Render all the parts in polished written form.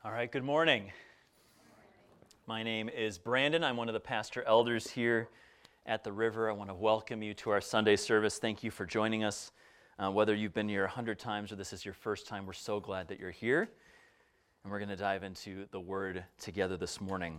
All right, good morning. My name is Brandon. I'm one of the pastor elders here at the River. I want to welcome you to our Sunday service. Thank you for joining us. Whether you've been here 100 times or this is your first time, we're so glad that you're here. And we're going to dive into the Word together this morning.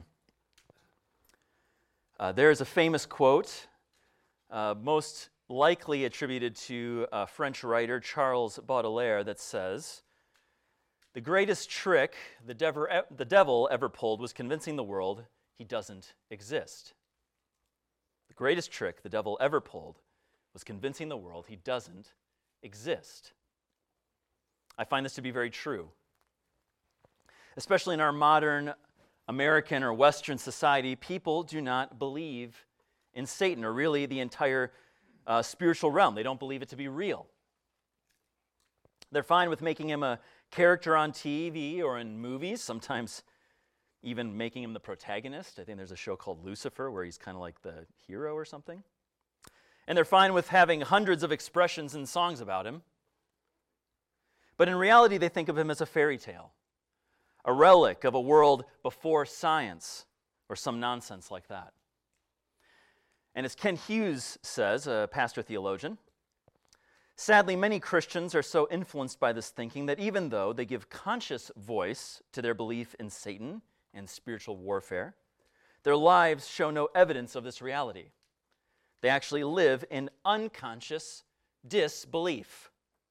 There is a famous quote, most likely attributed to a French writer, Charles Baudelaire, that says, "The greatest trick the devil ever pulled was convincing the world he doesn't exist." The greatest trick the devil ever pulled was convincing the world he doesn't exist. I find this to be very true. Especially in our modern American or Western society, people do not believe in Satan, or really the entire spiritual realm. They don't believe it to be real. They're fine with making him a character on TV or in movies, sometimes even making him the protagonist. I think there's a show called Lucifer where he's kind of like the hero or something. And they're fine with having hundreds of expressions and songs about him. But in reality, they think of him as a fairy tale, a relic of a world before science, or some nonsense like that. And as Ken Hughes says, a pastor theologian, sadly, many Christians are so influenced by this thinking that even though they give conscious voice to their belief in Satan and spiritual warfare, their lives show no evidence of this reality. They actually live in unconscious disbelief.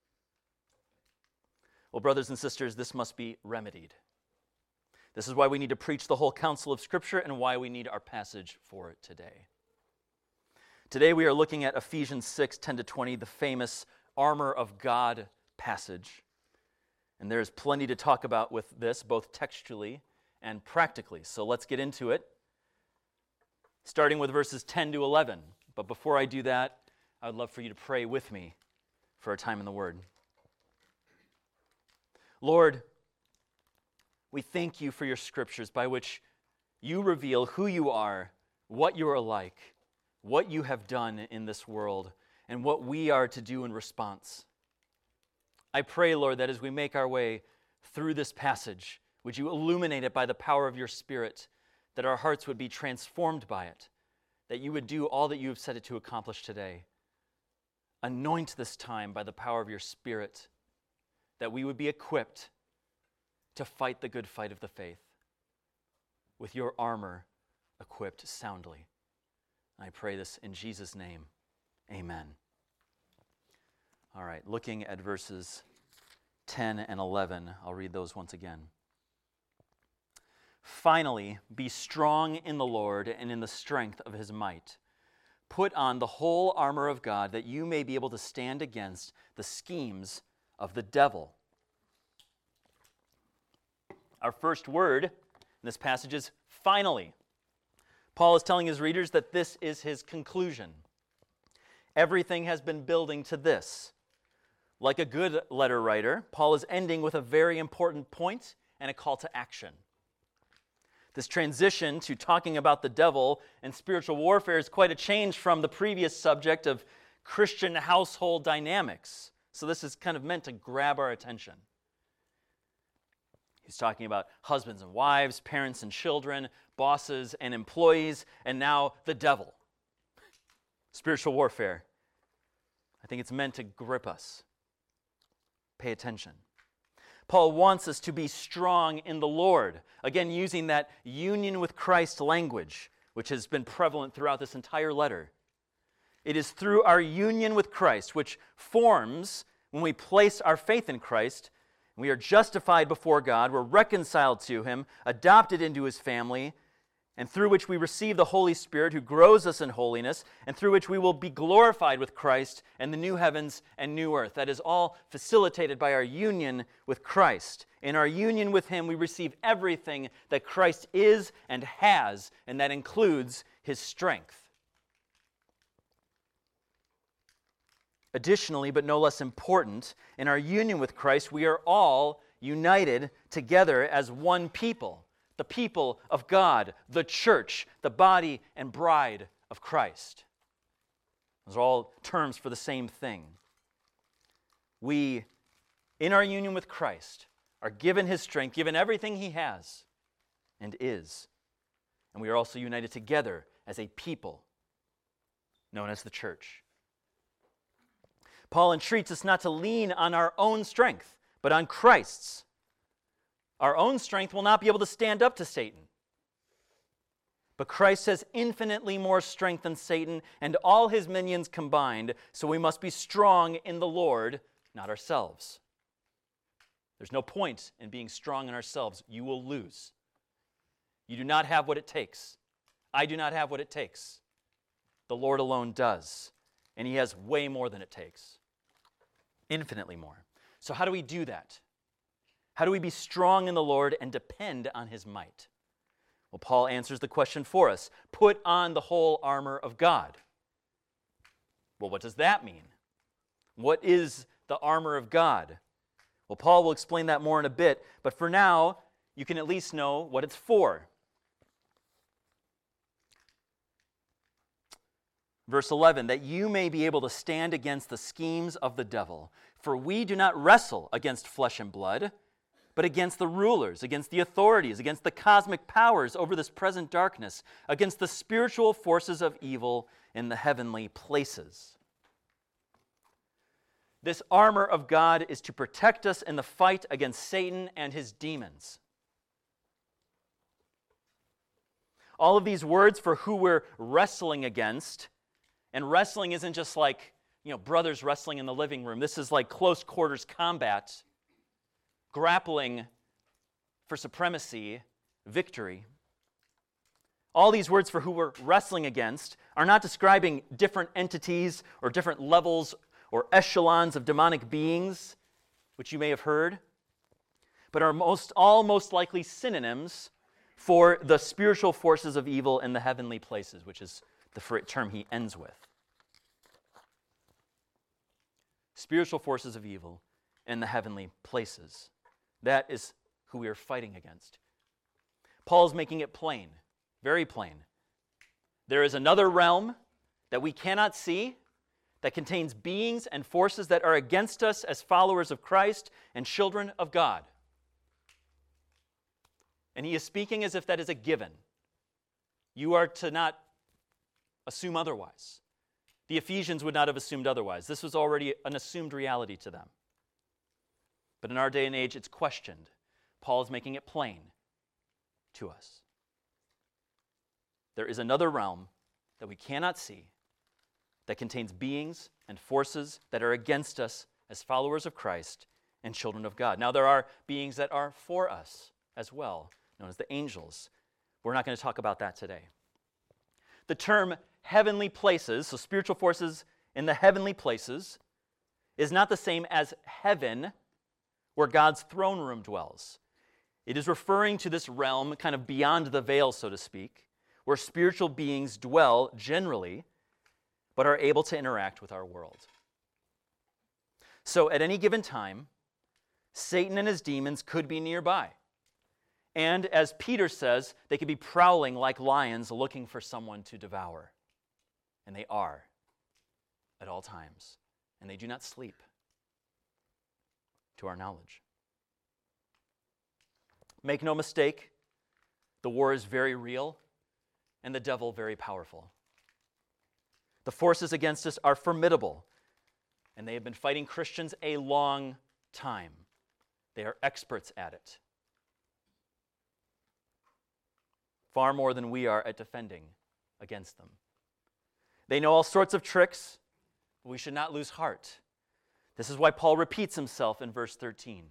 Well, brothers and sisters, this must be remedied. This is why we need to preach the whole counsel of Scripture and why we need our passage for it today. Today we are looking at Ephesians 6, 10-20, the famous armor of God passage. And there's plenty to talk about with this, both textually and practically. So let's get into it, starting with verses 10 to 11. But before I do that, I would love for you to pray with me for a time in the Word. Lord, we thank you for your Scriptures by which you reveal who you are, what you are like, what you have done in this world, and what we are to do in response. I pray, Lord, that as we make our way through this passage, would you illuminate it by the power of your Spirit, that our hearts would be transformed by it, that you would do all that you have set it to accomplish today. Anoint this time by the power of your Spirit, that we would be equipped to fight the good fight of the faith, with your armor equipped soundly. I pray this in Jesus' name. Amen. All right, looking at verses 10 and 11, I'll read those once again. "Finally, be strong in the Lord and in the strength of his might. Put on the whole armor of God that you may be able to stand against the schemes of the devil." Our first word in this passage is finally. Paul is telling his readers that this is his conclusion. Everything has been building to this. Like a good letter writer, Paul is ending with a very important point and a call to action. This transition to talking about the devil and spiritual warfare is quite a change from the previous subject of Christian household dynamics. So this is kind of meant to grab our attention. He's talking about husbands and wives, parents and children, bosses and employees, and now the devil. Spiritual warfare. I think it's meant to grip us. Pay attention. Paul wants us to be strong in the Lord. Again, using that union with Christ language, which has been prevalent throughout this entire letter. It is through our union with Christ, which forms when we place our faith in Christ. We are justified before God, we're reconciled to him, adopted into his family, and through which we receive the Holy Spirit who grows us in holiness, and through which we will be glorified with Christ and the new heavens and new earth. That is all facilitated by our union with Christ. In our union with him, we receive everything that Christ is and has, and that includes his strength. Additionally, but no less important, in our union with Christ, we are all united together as one people, the people of God, the church, the body and bride of Christ. Those are all terms for the same thing. We, in our union with Christ, are given his strength, given everything he has and is. And we are also united together as a people known as the church. Paul entreats us not to lean on our own strength, but on Christ's. Our own strength will not be able to stand up to Satan. But Christ has infinitely more strength than Satan and all his minions combined, so we must be strong in the Lord, not ourselves. There's no point in being strong in ourselves. You will lose. You do not have what it takes. I do not have what it takes. The Lord alone does, and he has way more than it takes. Infinitely more. So how do we do that? How do we be strong in the Lord and depend on his might? Well, Paul answers the question for us. Put on the whole armor of God. Well, what does that mean? What is the armor of God? Well, Paul will explain that more in a bit, but for now, you can at least know what it's for. Verse 11, that you may be able to stand against the schemes of the devil. For we do not wrestle against flesh and blood, but against the rulers, against the authorities, against the cosmic powers over this present darkness, against the spiritual forces of evil in the heavenly places. This armor of God is to protect us in the fight against Satan and his demons. All of these words for who we're wrestling against, and wrestling isn't just like, brothers wrestling in the living room. This is like close quarters combat, grappling for supremacy, victory. All these words for who we're wrestling against are not describing different entities or different levels or echelons of demonic beings, which you may have heard, but are all most likely synonyms for the spiritual forces of evil in the heavenly places, which is the term he ends with. Spiritual forces of evil in the heavenly places. That is who we are fighting against. Paul's making it plain, very plain. There is another realm that we cannot see that contains beings and forces that are against us as followers of Christ and children of God. And he is speaking as if that is a given. You are to not assume otherwise. The Ephesians would not have assumed otherwise. This was already an assumed reality to them. But in our day and age, it's questioned. Paul is making it plain to us. There is another realm that we cannot see that contains beings and forces that are against us as followers of Christ and children of God. Now, there are beings that are for us as well, known as the angels. We're not going to talk about that today. The term heavenly places, so spiritual forces in the heavenly places, is not the same as heaven, where God's throne room dwells. It is referring to this realm kind of beyond the veil, so to speak, where spiritual beings dwell generally, but are able to interact with our world. So at any given time, Satan and his demons could be nearby. And as Peter says, they could be prowling like lions looking for someone to devour. And they are at all times. And they do not sleep, to our knowledge. Make no mistake, the war is very real and the devil very powerful. The forces against us are formidable, and they have been fighting Christians a long time. They are experts at it. Far more than we are at defending against them. They know all sorts of tricks, but we should not lose heart. This is why Paul repeats himself in verse 13.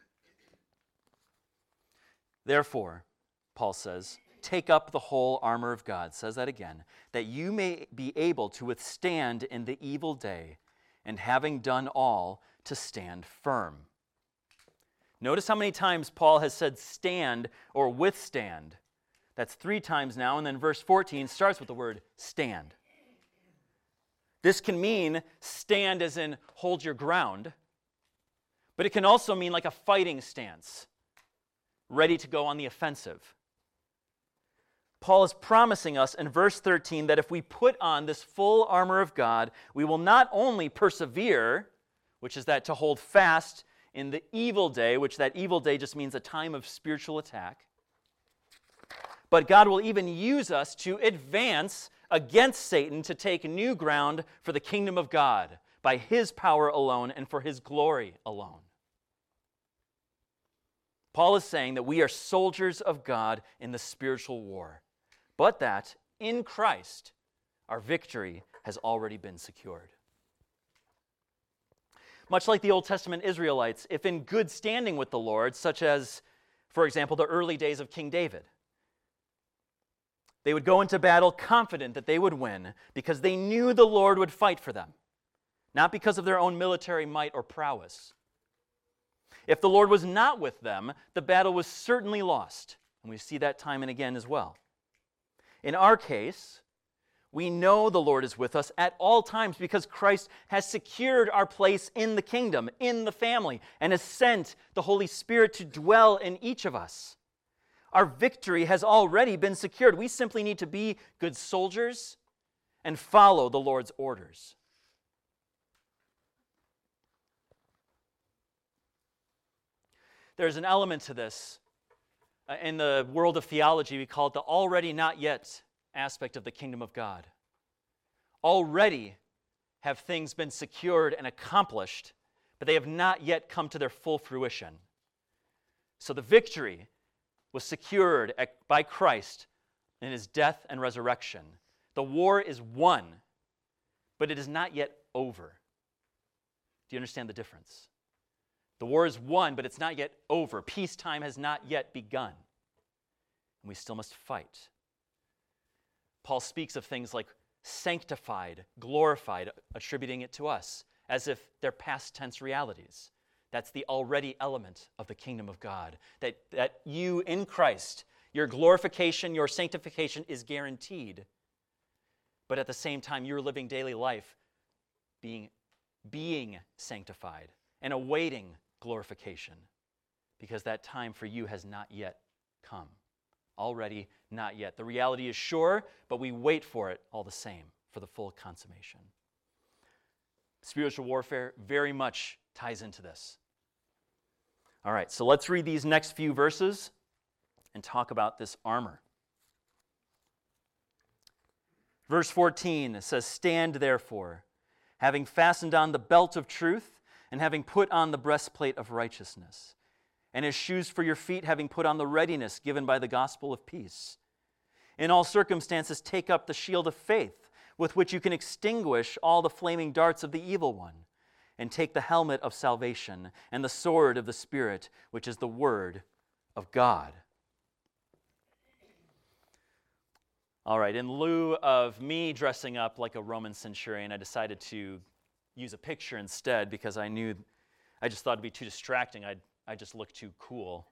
Therefore, Paul says, take up the whole armor of God, says that again, that you may be able to withstand in the evil day, and having done all, to stand firm. Notice how many times Paul has said stand or withstand. That's 3 times now, and then verse 14 starts with the word stand. This can mean stand as in hold your ground, but it can also mean like a fighting stance, ready to go on the offensive. Paul is promising us in verse 13 that if we put on this full armor of God, we will not only persevere, which is that to hold fast in the evil day, which that evil day just means a time of spiritual attack. But God will even use us to advance against Satan to take new ground for the kingdom of God by His power alone and for His glory alone. Paul is saying that we are soldiers of God in the spiritual war, but that in Christ our victory has already been secured. Much like the Old Testament Israelites, if in good standing with the Lord, such as, for example, the early days of King David, they would go into battle confident that they would win because they knew the Lord would fight for them, not because of their own military might or prowess. If the Lord was not with them, the battle was certainly lost, and we see that time and again as well. In our case, we know the Lord is with us at all times because Christ has secured our place in the kingdom, in the family, and has sent the Holy Spirit to dwell in each of us. Our victory has already been secured. We simply need to be good soldiers and follow the Lord's orders. There's an element to this. In the world of theology, we call it the already not yet aspect of the kingdom of God. Already have things been secured and accomplished, but they have not yet come to their full fruition. So the victory was secured by Christ in His death and resurrection. The war is won, but it is not yet over. Do you understand the difference? The war is won, but it's not yet over. Peacetime has not yet begun, and we still must fight. Paul speaks of things like sanctified, glorified, attributing it to us, as if they're past tense realities. That's the already element of the kingdom of God. That you in Christ, your glorification, your sanctification is guaranteed. But at the same time, you're living daily life being sanctified and awaiting glorification because that time for you has not yet come. Already not yet. The reality is sure, but we wait for it all the same, for the full consummation. Spiritual warfare very much ties into this. All right, so let's read these next few verses and talk about this armor. Verse 14 says, "Stand therefore, having fastened on the belt of truth, and having put on the breastplate of righteousness, and as shoes for your feet, having put on the readiness given by the gospel of peace. In all circumstances, take up the shield of faith, with which you can extinguish all the flaming darts of the evil one, and take the helmet of salvation and the sword of the Spirit, which is the word of God." All right, in lieu of me dressing up like a Roman centurion, I decided to use a picture instead because I just thought it'd be too distracting. I just look too cool.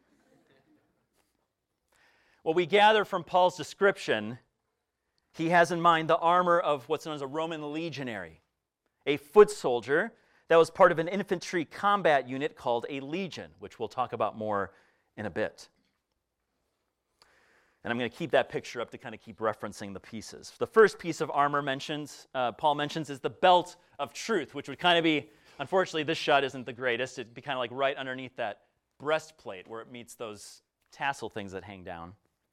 What we gather from Paul's description, he has in mind the armor of what's known as a Roman legionary, a foot soldier that was part of an infantry combat unit called a legion, which we'll talk about more in a bit. And I'm going to keep that picture up to kind of keep referencing the pieces. The first piece of armor Paul mentions, is the belt of truth, which would kind of be, unfortunately, this shot isn't the greatest. It'd be kind of like right underneath that breastplate where it meets those tassel things that hang down.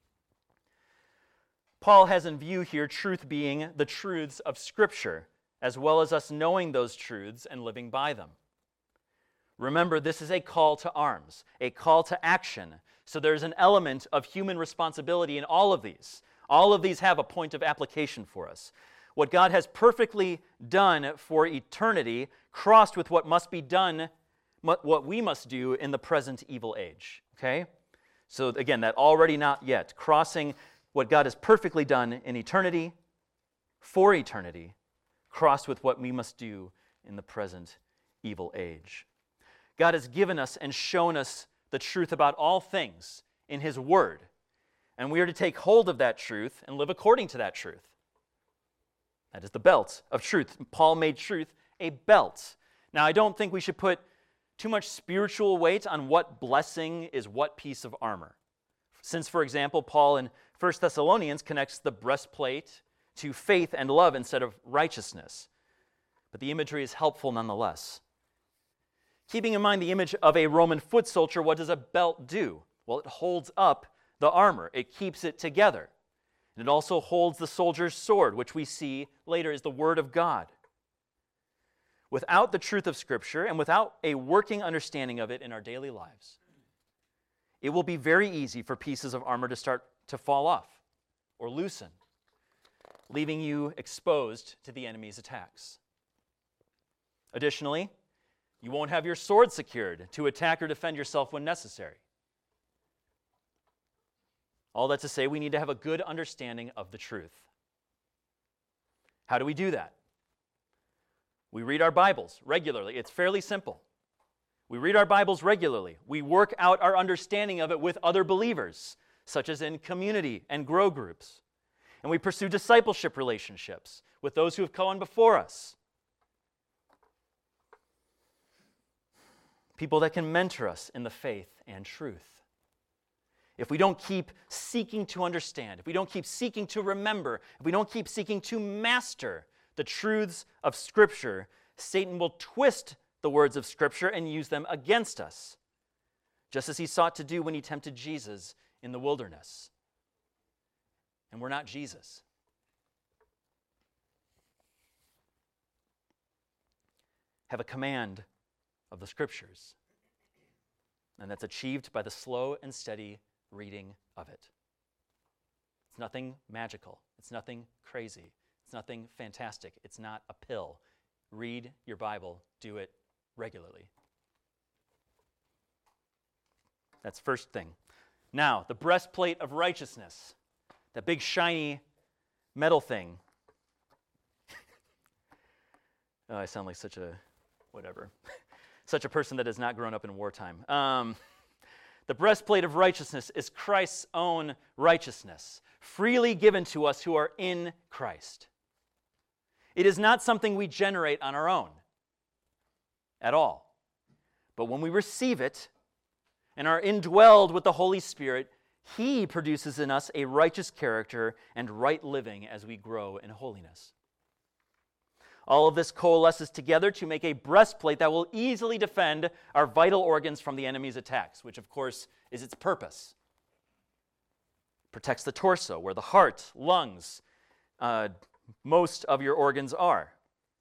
Paul has in view here truth being the truths of Scripture, as well as us knowing those truths and living by them. Remember, this is a call to arms, a call to action. So there's an element of human responsibility in all of these. All of these have a point of application for us. What God has perfectly done for eternity crossed with what must be done, what we must do in the present evil age. Okay? So again, that already not yet. Crossing what God has perfectly done in eternity, for eternity, crossed with what we must do in the present evil age. God has given us and shown us the truth about all things in His Word. And we are to take hold of that truth and live according to that truth. That is the belt of truth. Paul made truth a belt. Now, I don't think we should put too much spiritual weight on what blessing is what piece of armor. Since, for example, Paul in 1 Thessalonians connects the breastplate to faith and love instead of righteousness. But the imagery is helpful nonetheless. Keeping in mind the image of a Roman foot soldier, what does a belt do? Well, it holds up the armor. It keeps it together. And it also holds the soldier's sword, which we see later is the Word of God. Without the truth of Scripture and without a working understanding of it in our daily lives, it will be very easy for pieces of armor to start to fall off or loosen, leaving you exposed to the enemy's attacks. Additionally, you won't have your sword secured to attack or defend yourself when necessary. All that to say, we need to have a good understanding of the truth. How do we do that? We read our Bibles regularly. It's fairly simple. We read our Bibles regularly. We work out our understanding of it with other believers, such as in community and grow groups. And we pursue discipleship relationships with those who have gone before us. People that can mentor us in the faith and truth. If we don't keep seeking to understand, if we don't keep seeking to remember, if we don't keep seeking to master the truths of Scripture, Satan will twist the words of Scripture and use them against us, just as he sought to do when he tempted Jesus in the wilderness. And we're not Jesus. Have a command of the Scriptures, and that's achieved by the slow and steady reading of it. It's nothing magical. It's nothing crazy. It's nothing fantastic. It's not a pill. Read your Bible. Do it regularly. That's first thing. Now, the breastplate of righteousness. That big shiny metal thing. Oh, I sound like such a whatever. Such a person that has not grown up in wartime. The breastplate of righteousness is Christ's own righteousness, freely given to us who are in Christ. It is not something we generate on our own at all. But when we receive it and are indwelled with the Holy Spirit, He produces in us a righteous character and right living as we grow in holiness. All of this coalesces together to make a breastplate that will easily defend our vital organs from the enemy's attacks, which of course is its purpose. It protects the torso, where the heart, lungs, most of your organs are.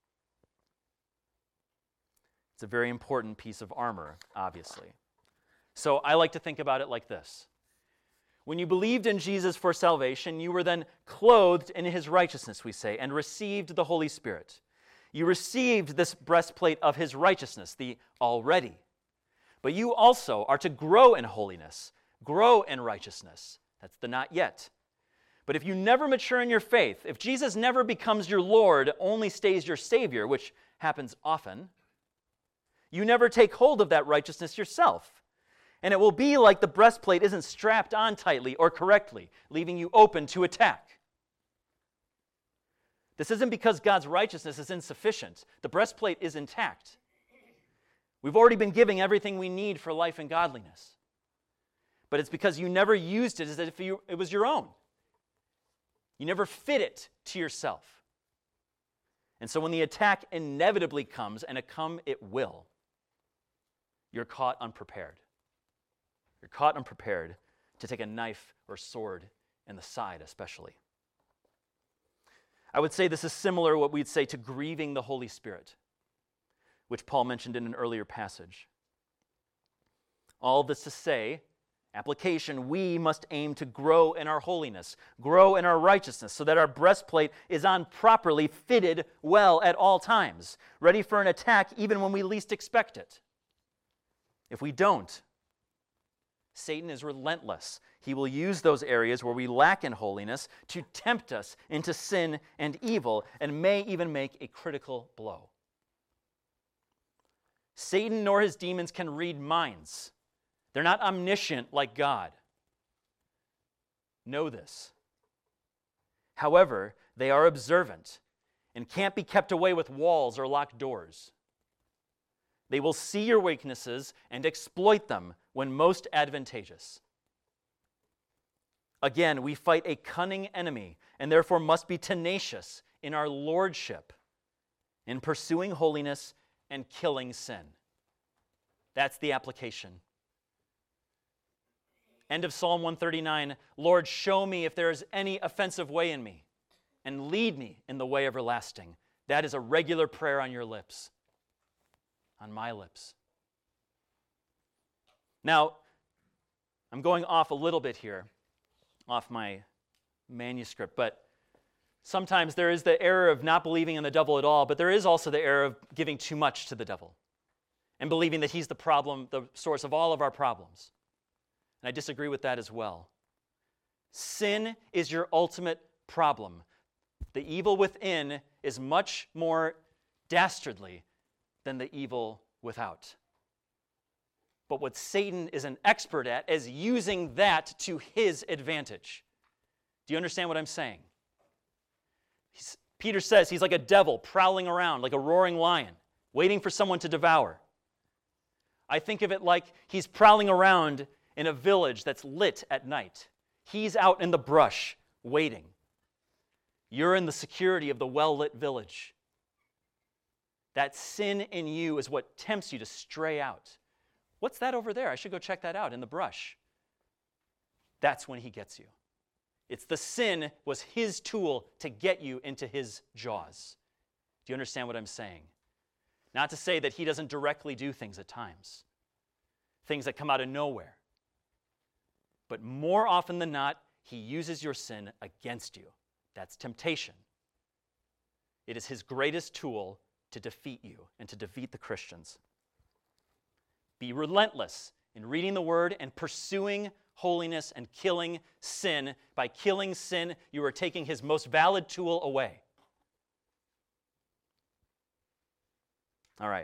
It's a very important piece of armor, obviously. So I like to think about it like this. When you believed in Jesus for salvation, you were then clothed in His righteousness, we say, and received the Holy Spirit. You received this breastplate of His righteousness, the already. But you also are to grow in holiness, grow in righteousness. That's the not yet. But if you never mature in your faith, if Jesus never becomes your Lord, only stays your Savior, which happens often, you never take hold of that righteousness yourself. And it will be like the breastplate isn't strapped on tightly or correctly, leaving you open to attack. This isn't because God's righteousness is insufficient. The breastplate is intact. We've already been giving everything we need for life and godliness. But it's because you never used it as if it was your own. You never fit it to yourself. And so when the attack inevitably comes, and it will, you're caught unprepared. You're caught unprepared to take a knife or sword in the side especially. I would say this is similar to what we'd say to grieving the Holy Spirit, which Paul mentioned in an earlier passage. All this to say, application, we must aim to grow in our holiness, grow in our righteousness, so that our breastplate is on properly, fitted well at all times, ready for an attack even when we least expect it. If we don't, Satan is relentless. He will use those areas where we lack in holiness to tempt us into sin and evil, and may even make a critical blow. Satan nor his demons can read minds. They're not omniscient like God. Know this. However, they are observant and can't be kept away with walls or locked doors. They will see your weaknesses and exploit them when most advantageous. Again, we fight a cunning enemy and therefore must be tenacious in our lordship, in pursuing holiness and killing sin. That's the application. End of Psalm 139, Lord, show me if there is any offensive way in me, and lead me in the way everlasting. That is a regular prayer on your lips, on my lips. Now, I'm going off a little bit here, off my manuscript, but sometimes there is the error of not believing in the devil at all, but there is also the error of giving too much to the devil and believing that he's the problem, the source of all of our problems. And I disagree with that as well. Sin is your ultimate problem. The evil within is much more dastardly than the evil without. But what Satan is an expert at is using that to his advantage. Do you understand what I'm saying? Peter says he's like a devil prowling around, like a roaring lion, waiting for someone to devour. I think of it like he's prowling around in a village that's lit at night. He's out in the brush, waiting. You're in the security of the well-lit village. That sin in you is what tempts you to stray out. What's that over there? I should go check that out in the brush. That's when he gets you. It's the sin was his tool to get you into his jaws. Do you understand what I'm saying? Not to say that he doesn't directly do things at times, things that come out of nowhere. But more often than not, he uses your sin against you. That's temptation. It is his greatest tool to defeat you and to defeat the Christians. Be relentless in reading the word and pursuing holiness and killing sin. By killing sin, you are taking his most valid tool away. All right.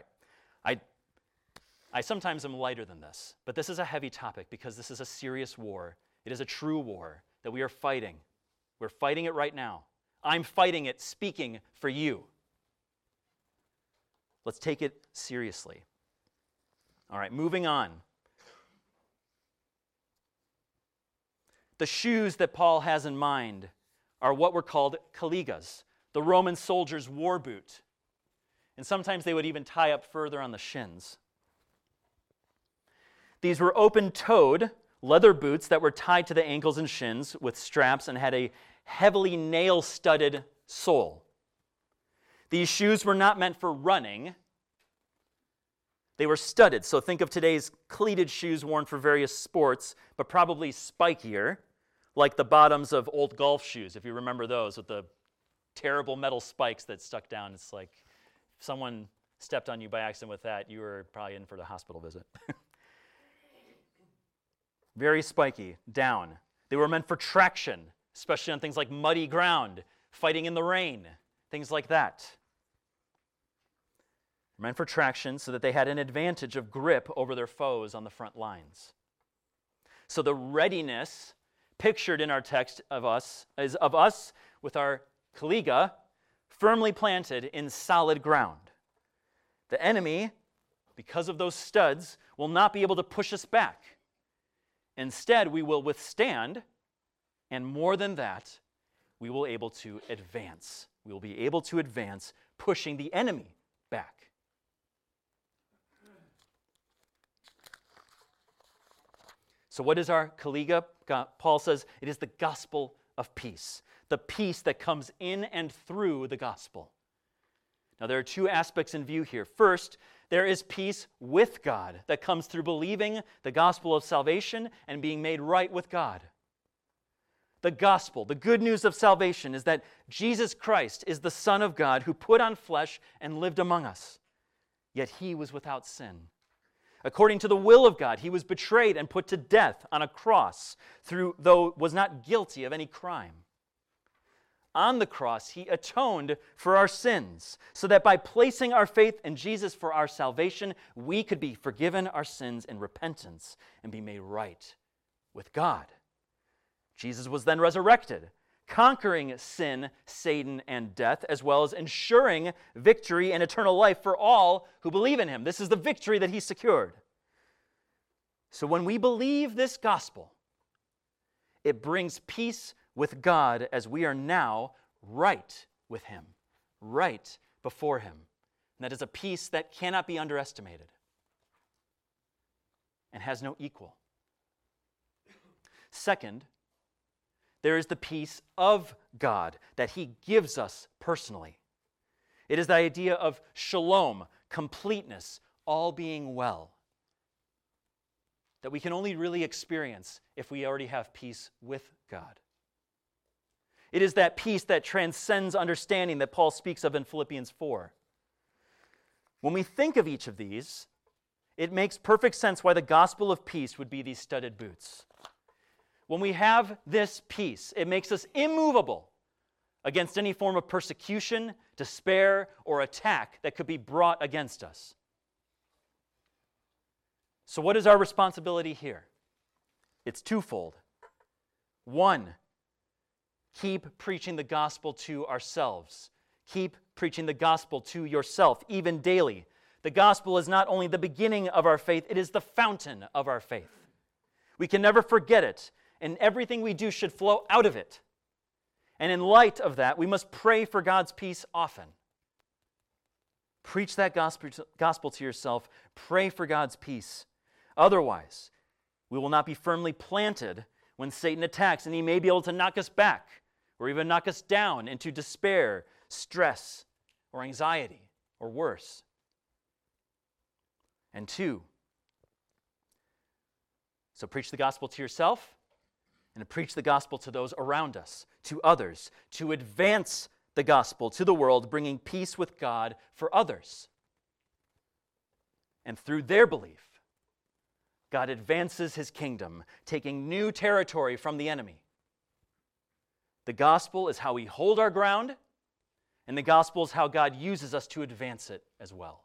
I sometimes am lighter than this, but this is a heavy topic because this is a serious war. It is a true war that we are fighting. We're fighting it right now. I'm fighting it, speaking for you. Let's take it seriously. All right, moving on. The shoes that Paul has in mind are what were called kaligas, the Roman soldier's war boot. And sometimes they would even tie up further on the shins. These were open-toed leather boots that were tied to the ankles and shins with straps and had a heavily nail-studded sole. These shoes were not meant for running. They were studded, so think of today's cleated shoes worn for various sports, but probably spikier, like the bottoms of old golf shoes, if you remember those, with the terrible metal spikes that stuck down. It's like if someone stepped on you by accident with that, you were probably in for the hospital visit. Very spiky, down. They were meant for traction, especially on things like muddy ground, fighting in the rain, things like that. Meant for traction so that they had an advantage of grip over their foes on the front lines. So the readiness pictured in our text of us is of us with our kaliga firmly planted in solid ground. The enemy, because of those studs, will not be able to push us back. Instead, we will withstand, and more than that, we will be able to advance. We will be able to advance, pushing the enemy back. So what is our kaliga? Paul says it is the gospel of peace, the peace that comes in and through the gospel. Now there are two aspects in view here. First, there is peace with God that comes through believing the gospel of salvation and being made right with God. The gospel, the good news of salvation, is that Jesus Christ is the Son of God who put on flesh and lived among us, yet he was without sin. According to the will of God, he was betrayed and put to death on a cross, though was not guilty of any crime. On the cross, he atoned for our sins, so that by placing our faith in Jesus for our salvation, we could be forgiven our sins in repentance and be made right with God. Jesus was then resurrected, conquering sin, Satan, and death, as well as ensuring victory and eternal life for all who believe in him. This is the victory that he secured. So when we believe this gospel, it brings peace with God as we are now right with him, right before him. And that is a peace that cannot be underestimated. and has no equal. Second, there is the peace of God that he gives us personally. It is the idea of shalom, completeness, all being well, that we can only really experience if we already have peace with God. It is that peace that transcends understanding that Paul speaks of in Philippians 4. When we think of each of these, it makes perfect sense why the gospel of peace would be these studded boots. When we have this peace, it makes us immovable against any form of persecution, despair, or attack that could be brought against us. So what is our responsibility here? It's twofold. One, keep preaching the gospel to ourselves. Keep preaching the gospel to yourself, even daily. The gospel is not only the beginning of our faith, it is the fountain of our faith. We can never forget it, and everything we do should flow out of it. And in light of that, we must pray for God's peace often. Preach that gospel to yourself. Pray for God's peace. Otherwise, we will not be firmly planted when Satan attacks, and he may be able to knock us back or even knock us down into despair, stress, or anxiety, or worse. And two, so preach the gospel to yourself and preach the gospel to those around us, to others, to advance the gospel to the world, bringing peace with God for others. And through their belief, God advances his kingdom, taking new territory from the enemy. The gospel is how we hold our ground, and the gospel is how God uses us to advance it as well.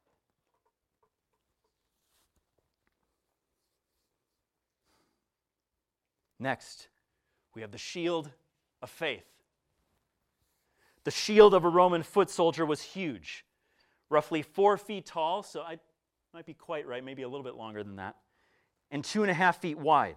Next, we have the shield of faith. The shield of a Roman foot soldier was huge, roughly 4 feet tall, so I might be quite right, maybe a little bit longer than that, and 2.5 feet wide.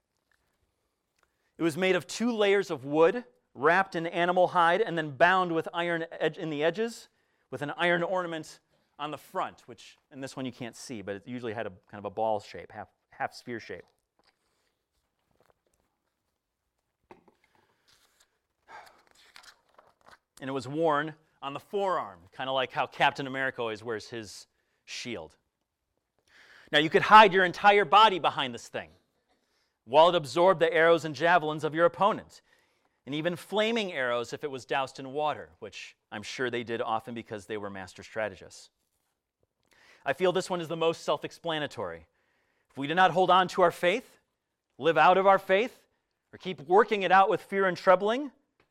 It was made of 2 layers of wood, wrapped in animal hide, and then bound with iron in the edges, with an iron ornament on the front, which in this one you can't see, but it usually had a kind of a ball shape, half sphere shape. And it was worn on the forearm, kind of like how Captain America always wears his shield. Now, you could hide your entire body behind this thing, while it absorbed the arrows and javelins of your opponent, and even flaming arrows if it was doused in water, which I'm sure they did often because they were master strategists. I feel this one is the most self-explanatory. If we do not hold on to our faith, live out of our faith, or keep working it out with fear and trembling,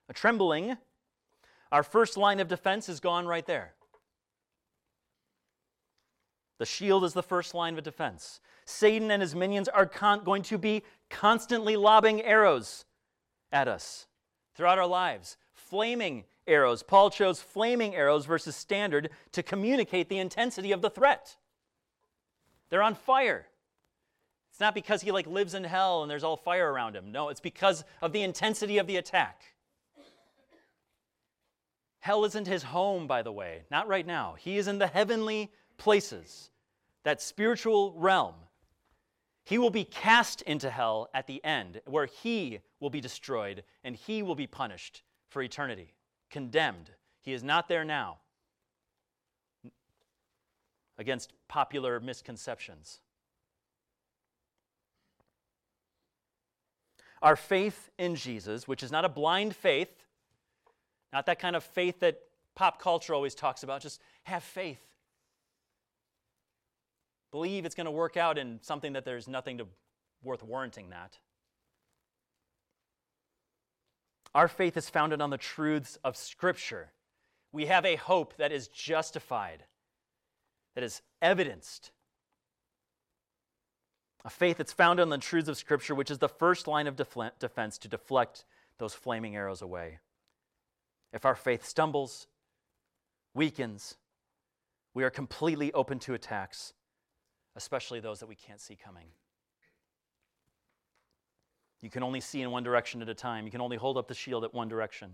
our first line of defense is gone right there. The shield is the first line of defense. Satan and his minions are going to be constantly lobbing arrows at us throughout our lives. Flaming arrows. Paul chose flaming arrows versus standard to communicate the intensity of the threat. They're on fire. It's not because he lives in hell and there's all fire around him. No, it's because of the intensity of the attack. Hell isn't his home, by the way. Not right now. He is in the heavenly places, that spiritual realm. He will be cast into hell at the end, where he will be destroyed and he will be punished for eternity, condemned. He is not there now, against popular misconceptions. Our faith in Jesus, which is not a blind faith, not that kind of faith that pop culture always talks about, just have faith. Believe it's going to work out in something that there's nothing worth warranting that. Our faith is founded on the truths of Scripture. We have a hope that is justified, that is evidenced. A faith that's founded on the truths of Scripture, which is the first line of defense to deflect those flaming arrows away. If our faith stumbles, weakens, we are completely open to attacks, especially those that we can't see coming. You can only see in one direction at a time. You can only hold up the shield at one direction.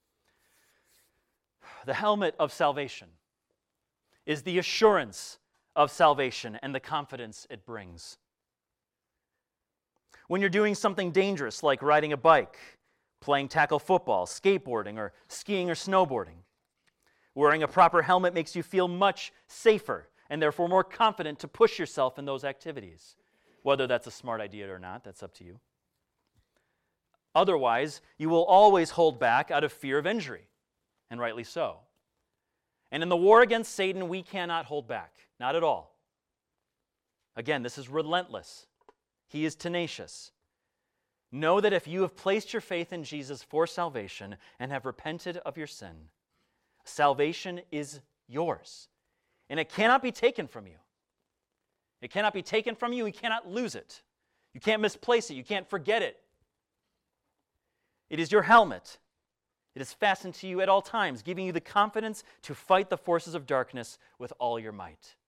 The helmet of salvation is the assurance of salvation and the confidence it brings. When you're doing something dangerous like riding a bike, playing tackle football, skateboarding, or skiing or snowboarding, wearing a proper helmet makes you feel much safer and therefore more confident to push yourself in those activities. Whether that's a smart idea or not, that's up to you. Otherwise, you will always hold back out of fear of injury, and rightly so. And in the war against Satan, we cannot hold back, not at all. Again, this is relentless. He is tenacious. Know that if you have placed your faith in Jesus for salvation and have repented of your sin, salvation is yours, and it cannot be taken from you. It cannot be taken from you. You cannot lose it. You can't misplace it. You can't forget it. It is your helmet. It is fastened to you at all times, giving you the confidence to fight the forces of darkness with all your might.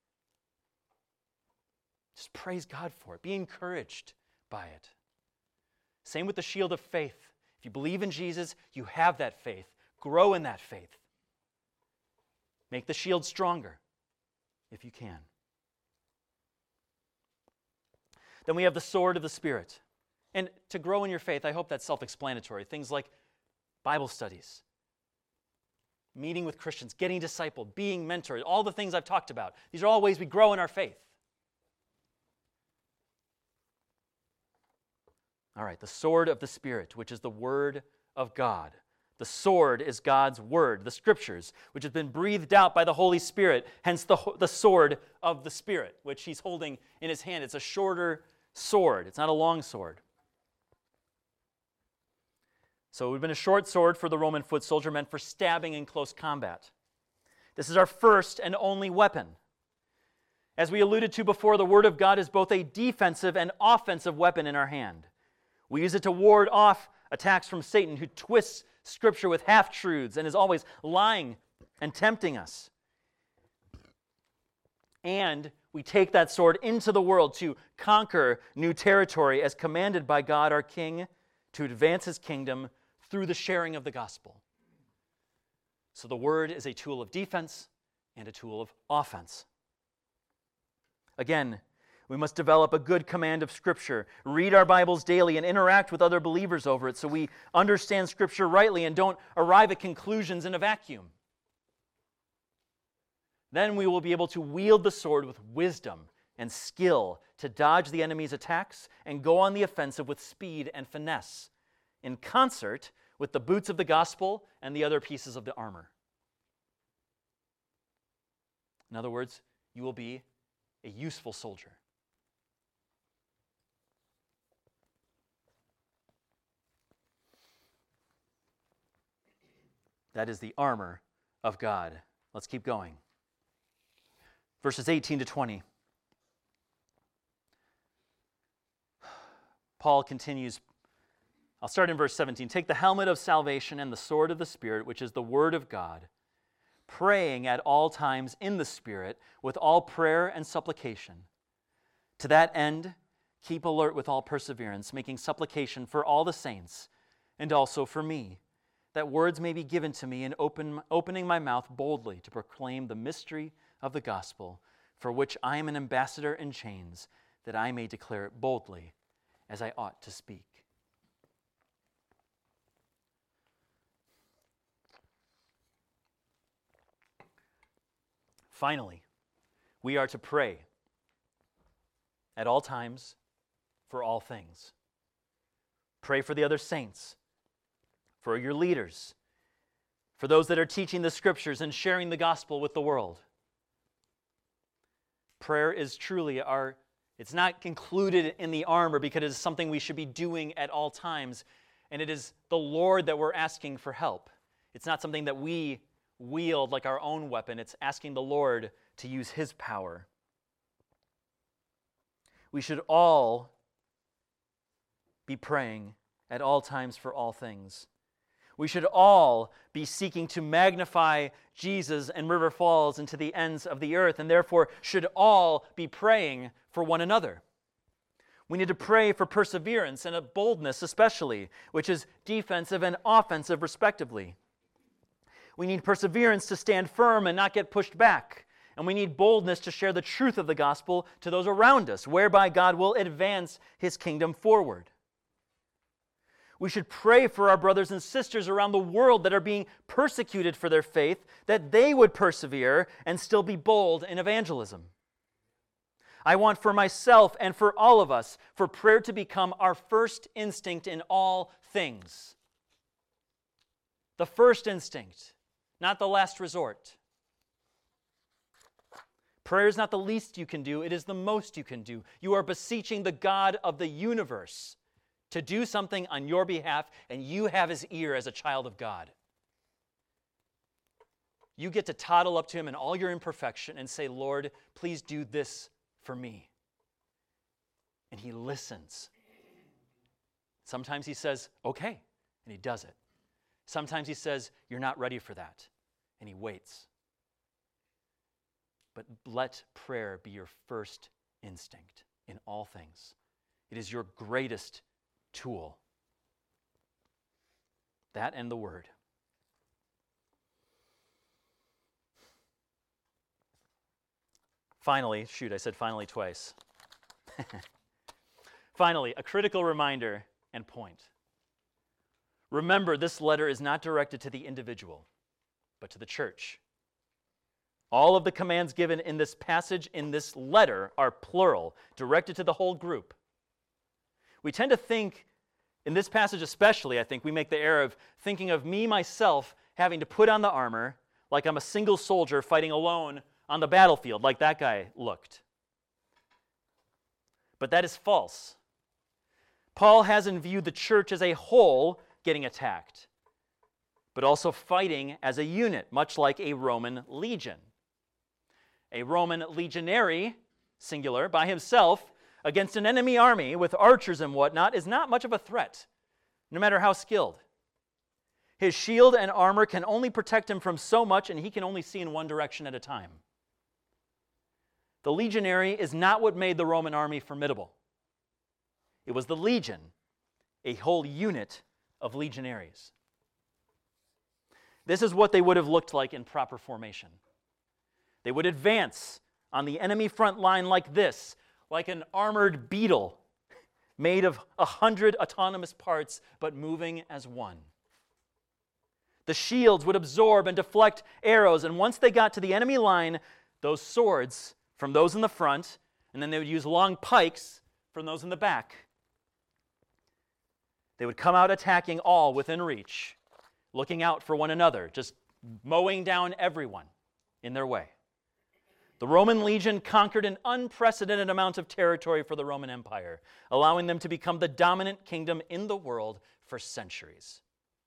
Just praise God for it. Be encouraged by it. Same with the shield of faith. If you believe in Jesus, you have that faith. Grow in that faith. Make the shield stronger if you can. Then we have the sword of the Spirit. And to grow in your faith, I hope that's self-explanatory. Things like Bible studies, meeting with Christians, getting discipled, being mentored, all the things I've talked about. These are all ways we grow in our faith. All right, the sword of the Spirit, which is the Word of God. The sword is God's Word, the Scriptures, which has been breathed out by the Holy Spirit, hence the sword of the Spirit, which he's holding in his hand. It's a shorter sword. It's not a long sword. So it would have been a short sword for the Roman foot soldier, meant for stabbing in close combat. This is our first and only weapon. As we alluded to before, the Word of God is both a defensive and offensive weapon in our hand. We use it to ward off attacks from Satan, who twists Scripture with half-truths and is always lying and tempting us. And we take that sword into the world to conquer new territory as commanded by God our King to advance his kingdom through the sharing of the gospel. So the Word is a tool of defense and a tool of offense. Again, we must develop a good command of Scripture, read our Bibles daily, and interact with other believers over it so we understand Scripture rightly and don't arrive at conclusions in a vacuum. Then we will be able to wield the sword with wisdom and skill to dodge the enemy's attacks and go on the offensive with speed and finesse, in concert with the boots of the gospel and the other pieces of the armor. In other words, you will be a useful soldier. That is the armor of God. Let's keep going. Verses 18 to 20. Paul continues. I'll start in verse 17. Take the helmet of salvation and the sword of the Spirit, which is the Word of God, praying at all times in the Spirit with all prayer and supplication. To that end, keep alert with all perseverance, making supplication for all the saints, and also for me, that words may be given to me in opening my mouth boldly to proclaim the mystery of the gospel, for which I am an ambassador in chains, that I may declare it boldly as I ought to speak. Finally, we are to pray at all times for all things. Pray for the other saints, for your leaders, for those that are teaching the Scriptures and sharing the gospel with the world. Prayer is truly it's not included in the armor because it is something we should be doing at all times, and it is the Lord that we're asking for help. It's not something that we wield like our own weapon. It's asking the Lord to use His power. We should all be praying at all times for all things. We should all be seeking to magnify Jesus and River Falls into the ends of the earth, and therefore should all be praying for one another. We need to pray for perseverance and a boldness especially, which is defensive and offensive respectively. We need perseverance to stand firm and not get pushed back. And we need boldness to share the truth of the gospel to those around us, whereby God will advance his kingdom forward. We should pray for our brothers and sisters around the world that are being persecuted for their faith, that they would persevere and still be bold in evangelism. I want for myself and for all of us for prayer to become our first instinct in all things. The first instinct, not the last resort. Prayer is not the least you can do, it is the most you can do. You are beseeching the God of the universe to do something on your behalf, and you have his ear as a child of God. You get to toddle up to him in all your imperfection and say, Lord, please do this for me. And he listens. Sometimes he says, okay, and he does it. Sometimes he says, you're not ready for that, and he waits. But let prayer be your first instinct in all things. It is your greatest tool. That and the Word. Finally, I said finally twice. Finally, a critical reminder and point. Remember, this letter is not directed to the individual, but to the church. All of the commands given in this passage, in this letter, are plural, directed to the whole group. We tend to think, in this passage especially, I think, we make the error of thinking of me, myself, having to put on the armor like I'm a single soldier fighting alone on the battlefield, like that guy looked. But that is false. Paul has in view the church as a whole getting attacked, but also fighting as a unit, much like a Roman legion. A Roman legionary, singular, by himself, against an enemy army with archers and whatnot is not much of a threat, no matter how skilled. His shield and armor can only protect him from so much, and he can only see in one direction at a time. The legionary is not what made the Roman army formidable. It was the legion, a whole unit of legionaries. This is what they would have looked like in proper formation. They would advance on the enemy front line like this, like an armored beetle made of 100 autonomous parts, but moving as one. The shields would absorb and deflect arrows, and once they got to the enemy line, those swords from those in the front, and then they would use long pikes from those in the back. They would come out attacking all within reach, looking out for one another, just mowing down everyone in their way. The Roman legion conquered an unprecedented amount of territory for the Roman Empire, allowing them to become the dominant kingdom in the world for centuries.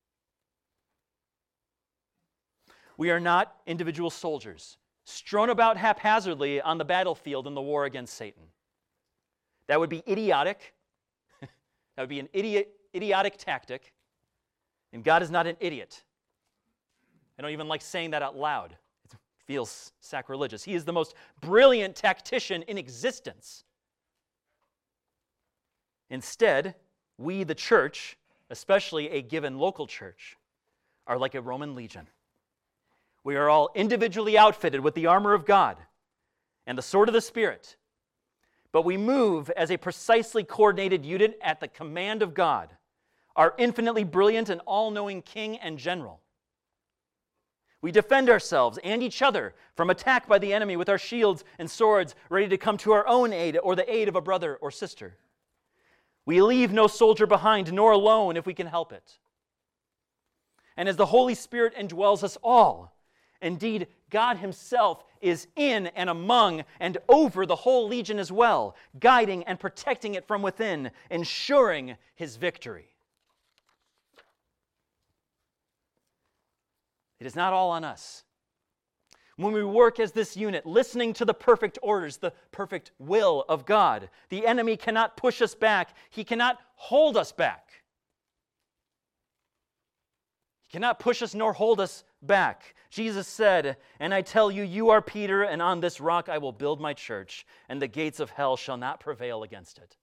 We are not individual soldiers, strewn about haphazardly on the battlefield in the war against Satan. That would be idiotic. That would be an idiotic tactic. And God is not an idiot. I don't even like saying that out loud. It feels sacrilegious. He is the most brilliant tactician in existence. Instead, we, the church, especially a given local church, are like a Roman legion. We are all individually outfitted with the armor of God and the sword of the Spirit, but we move as a precisely coordinated unit at the command of God, our infinitely brilliant and all-knowing King and General. We defend ourselves and each other from attack by the enemy with our shields and swords, ready to come to our own aid or the aid of a brother or sister. We leave no soldier behind, nor alone if we can help it. And as the Holy Spirit indwells us all, indeed, God himself is in and among and over the whole legion as well, guiding and protecting it from within, ensuring his victory. It is not all on us. When we work as this unit, listening to the perfect orders, the perfect will of God, the enemy cannot push us back. He cannot hold us back. He cannot push us nor hold us back. Jesus said, "And I tell you, you are Peter, and on this rock I will build my church, and the gates of hell shall not prevail against it."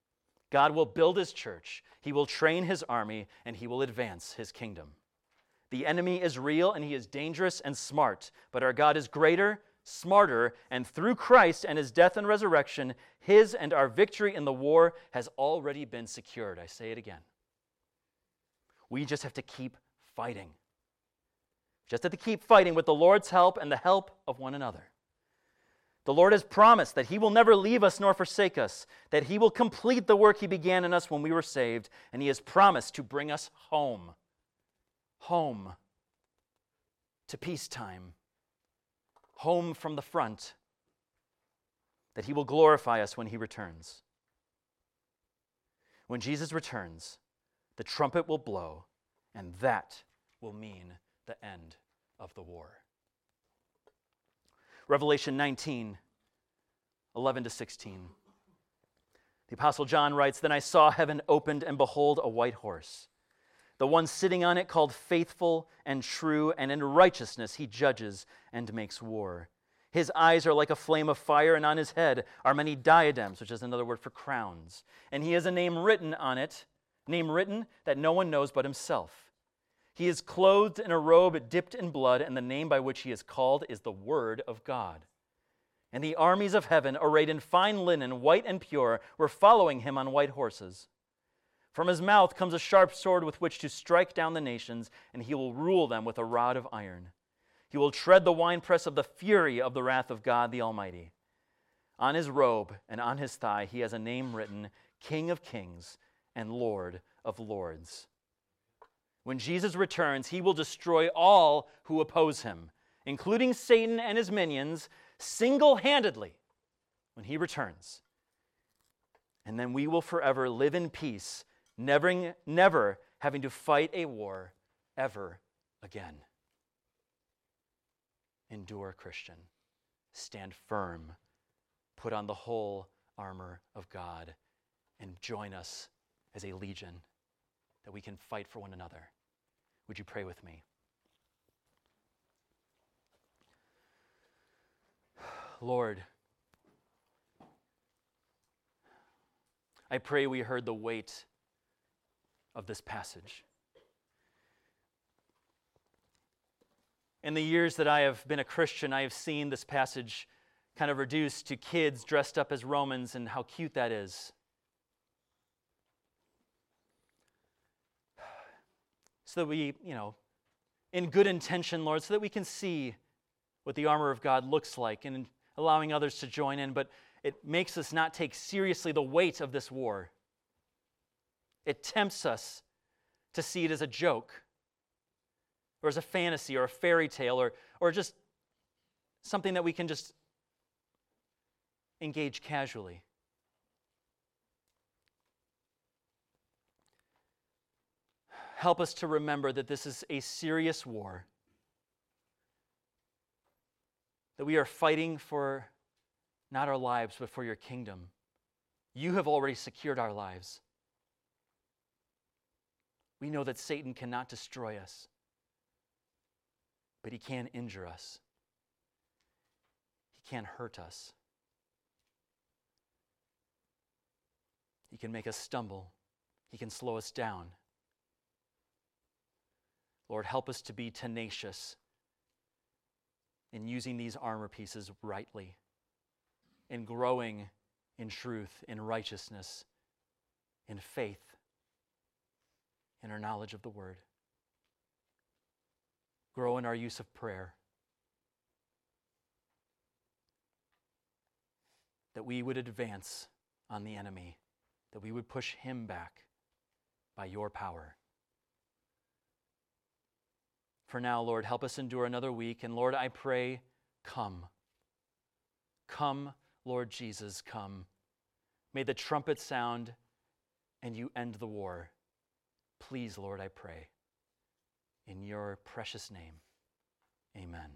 God will build his church, he will train his army, and he will advance his kingdom. The enemy is real, and he is dangerous and smart, but our God is greater, smarter, and through Christ and his death and resurrection, his and our victory in the war has already been secured. I say it again. We just have to keep fighting. Just have to keep fighting with the Lord's help and the help of one another. The Lord has promised that he will never leave us nor forsake us, that he will complete the work he began in us when we were saved, and he has promised to bring us home. Home to peacetime. Home from the front. That he will glorify us when he returns. When Jesus returns, the trumpet will blow, and that will mean the end of the war. Revelation 19, 11-16. The Apostle John writes, "Then I saw heaven opened, and behold, a white horse. The one sitting on it called Faithful and True, and in righteousness he judges and makes war. His eyes are like a flame of fire, and on his head are many diadems," which is another word for crowns. "And he has a name written on it, name written that no one knows but himself. He is clothed in a robe dipped in blood, and the name by which he is called is the Word of God. And the armies of heaven, arrayed in fine linen, white and pure, were following him on white horses. From his mouth comes a sharp sword with which to strike down the nations, and he will rule them with a rod of iron. He will tread the winepress of the fury of the wrath of God the Almighty. On his robe and on his thigh he has a name written, King of Kings and Lord of Lords." When Jesus returns, he will destroy all who oppose him, including Satan and his minions, single-handedly when he returns. And then we will forever live in peace, never having to fight a war ever again. Endure, Christian. Stand firm. Put on the whole armor of God and join us as a legion that we can fight for one another. Would you pray with me? Lord, I pray we heard the weight of this passage. In the years that I have been a Christian, I have seen this passage kind of reduced to kids dressed up as Romans and how cute that is. So that we, in good intention, Lord, so that we can see what the armor of God looks like and allowing others to join in, but it makes us not take seriously the weight of this war. It tempts us to see it as a joke, or as a fantasy, or a fairy tale, or just something that we can just engage casually. Help us to remember that this is a serious war, that we are fighting for not our lives, but for your kingdom. You have already secured our lives. We know that Satan cannot destroy us, but he can injure us. He can hurt us. He can make us stumble. He can slow us down. Lord, help us to be tenacious in using these armor pieces rightly, in growing in truth, in righteousness, in faith, in our knowledge of the Word. Grow in our use of prayer, that we would advance on the enemy, that we would push him back by your power. For now, Lord, help us endure another week. And Lord, I pray, come. Come, Lord Jesus, come. May the trumpet sound and you end the war. Please, Lord, I pray. In your precious name, amen.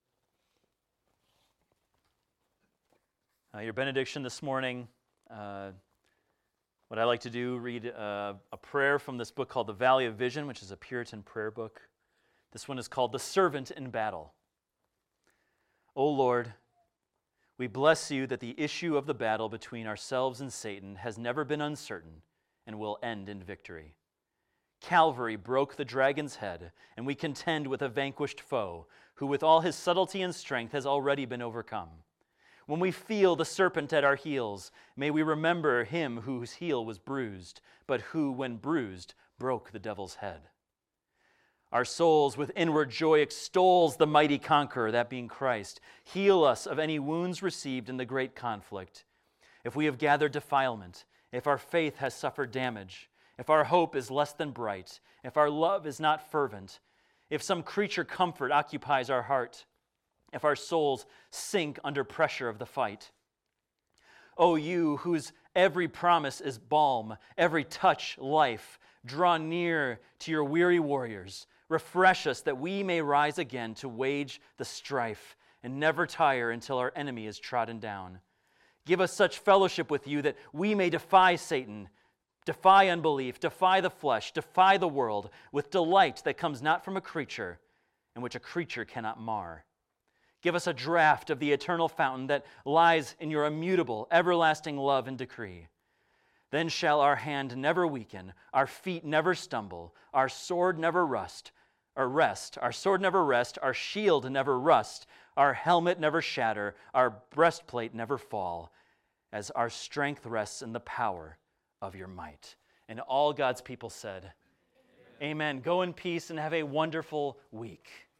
Your benediction this morning, what I like to do, read a prayer from this book called The Valley of Vision, which is a Puritan prayer book. This one is called The Servant in Battle. O Lord, we bless you that the issue of the battle between ourselves and Satan has never been uncertain and will end in victory. Calvary broke the dragon's head, and we contend with a vanquished foe, who with all his subtlety and strength has already been overcome. When we feel the serpent at our heels, may we remember him whose heel was bruised, but who, when bruised, broke the devil's head. Our souls with inward joy extols the mighty conqueror, that being Christ. Heal us of any wounds received in the great conflict. If we have gathered defilement, if our faith has suffered damage, if our hope is less than bright, if our love is not fervent, if some creature comfort occupies our heart, if our souls sink under pressure of the fight. O you whose every promise is balm, every touch life, draw near to your weary warriors. Refresh us that we may rise again to wage the strife and never tire until our enemy is trodden down. Give us such fellowship with you that we may defy Satan, defy unbelief, defy the flesh, defy the world with delight that comes not from a creature and which a creature cannot mar. Give us a draught of the eternal fountain that lies in your immutable, everlasting love and decree. Then shall our hand never weaken, our feet never stumble, our sword never rest, our sword never rest, our shield never rust, our helmet never shatter, our breastplate never fall, as our strength rests in the power of your might. And all God's people said, Amen. Go in peace and have a wonderful week.